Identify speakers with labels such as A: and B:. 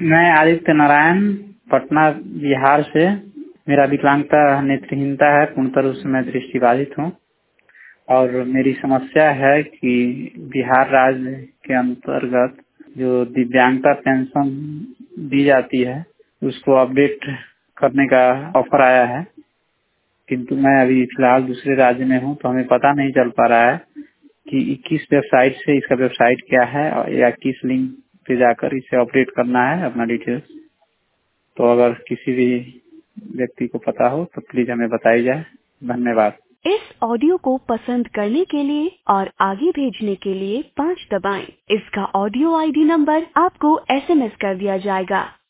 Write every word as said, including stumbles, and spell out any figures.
A: मैं आदित्य नारायण पटना बिहार से। मेरा विकलांगता नेत्रहीनता है, पूर्णतः रूप से मैं दृष्टिबाधित हूँ और मेरी समस्या है कि बिहार राज्य के अंतर्गत जो दिव्यांगता पेंशन दी जाती है उसको अपडेट करने का ऑफर आया है, किंतु मैं अभी फिलहाल दूसरे राज्य में हूँ तो हमें पता नहीं चल पा रहा है कि किस वेबसाइट से, इसका वेबसाइट क्या है या किस लिंक पे जाकर इसे अपडेट करना है अपना डिटेल्स। तो अगर किसी भी व्यक्ति को पता हो तो प्लीज हमें बताई जाए। धन्यवाद।
B: इस ऑडियो को पसंद करने के लिए और आगे भेजने के लिए पाँच दबाएं। इसका ऑडियो आईडी नंबर आपको एसएमएस कर दिया जाएगा।